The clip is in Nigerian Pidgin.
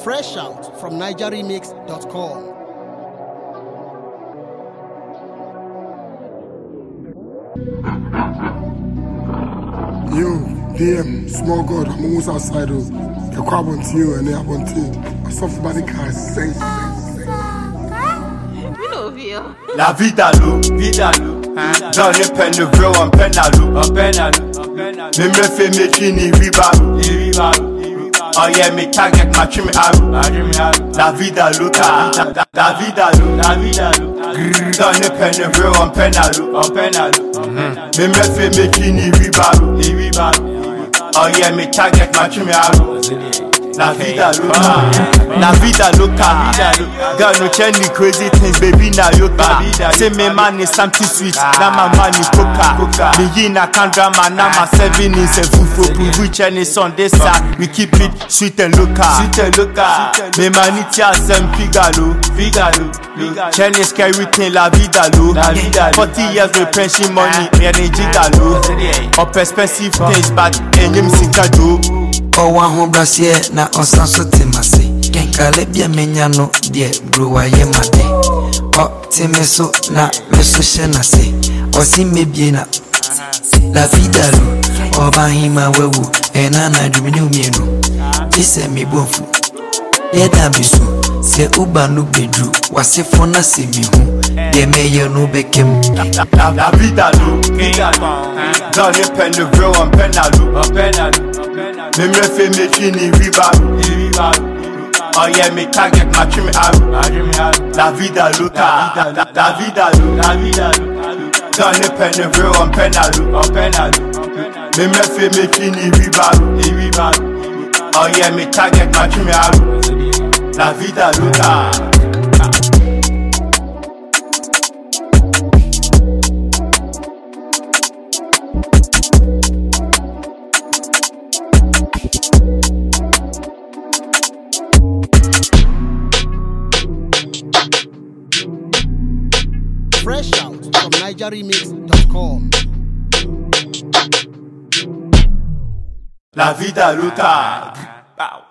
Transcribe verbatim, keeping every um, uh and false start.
Fresh out from niger remix dot com. Yo, D M, small God, I'm almost outside of the carbon to you and then I want to. I saw somebody can say. La vida lo, vida lo. Dans les peines de vreux, on peine à l'eau, on peine à l'eau. Me me fait me kini ribaro, ribaro. Oh yeah, me target ma trim arrow. La vida loca, la vida lo, la vida lo. Dans les peines de vreux, on peine à l'eau, on peine à l'eau. Me me fait me kini ribaro, ribaro. Oh yeah, me target ma trim arrow. La vida loca, la vida loca. Girl, no change crazy things, baby, na yoka. Say me man is something sweet, na my man is coca. Me yin a can drama, na my seven is a fufu. We Chinese on this side, we keep it sweet and loca. Sweet and loca. Me man it ya sem figalo, figalo. Chinese carry thing, la vida lo. Forty years with pension money, me and jigalo. Up expensive things, but enyim sikado. Oh, one home brass here, now on Sanso Timasi. Calebia Menyano, dear, brew I am a day. Oh, Timeso, na, Meso Shenase. Or see me bien up. La vida lo, or Bahima Wewu, and Anna Dreaming Menu. This is me bofu. Yet I be so. Say Uba no bedru, was if for na see me who. They may you no became. La vida lo, vida lo. Dans les peines de vreux, on peine à l'eau, on peine à l'eau. Me me fait me kini ribaro, ribaro. Oh yeah, me target ma trim arrow. La vida loca, la vida lo, la vida lo. Dans les peines de vreux, on peine à l'eau, on peine à l'eau. Me me fait me kini ribaro, ribaro. Oh yeah, me target ma trim arrow. La vida loca. Fresh out from niger remix dot com. La vida loca.